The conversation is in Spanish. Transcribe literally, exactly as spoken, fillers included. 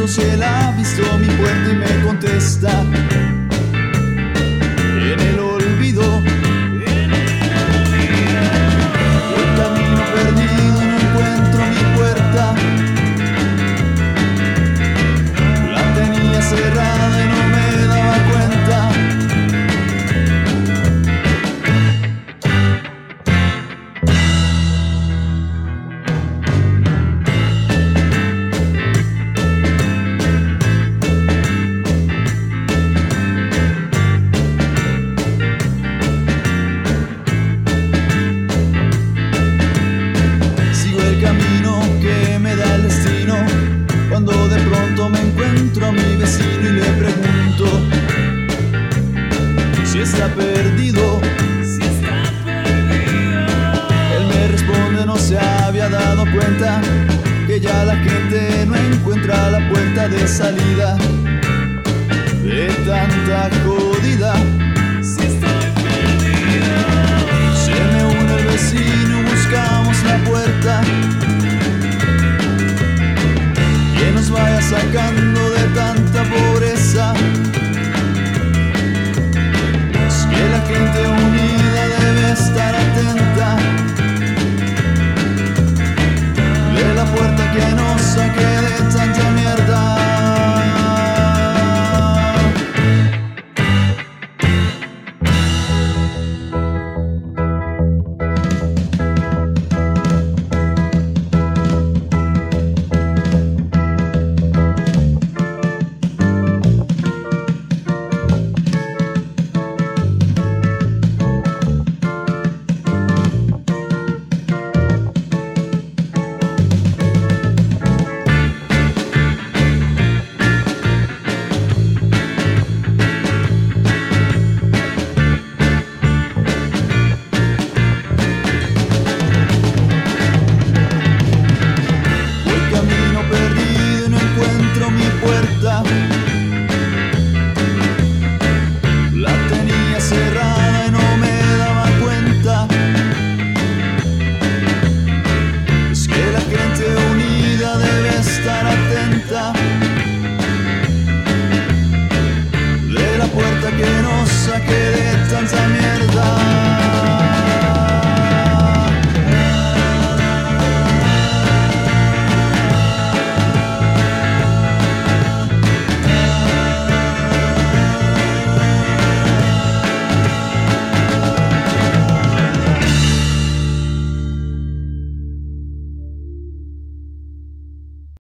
si él ha visto mi puerta y me contesta. En el olvido, en el olvido, el camino perdido, no encuentro mi puerta. La tenía cerrada y no me daba cuenta. Camino que me da el destino, cuando de pronto me encuentro a mi vecino y le pregunto si está perdido, si está perdido. Él me responde no se había dado cuenta que ya la gente no encuentra la puerta de salida de tanta cosa.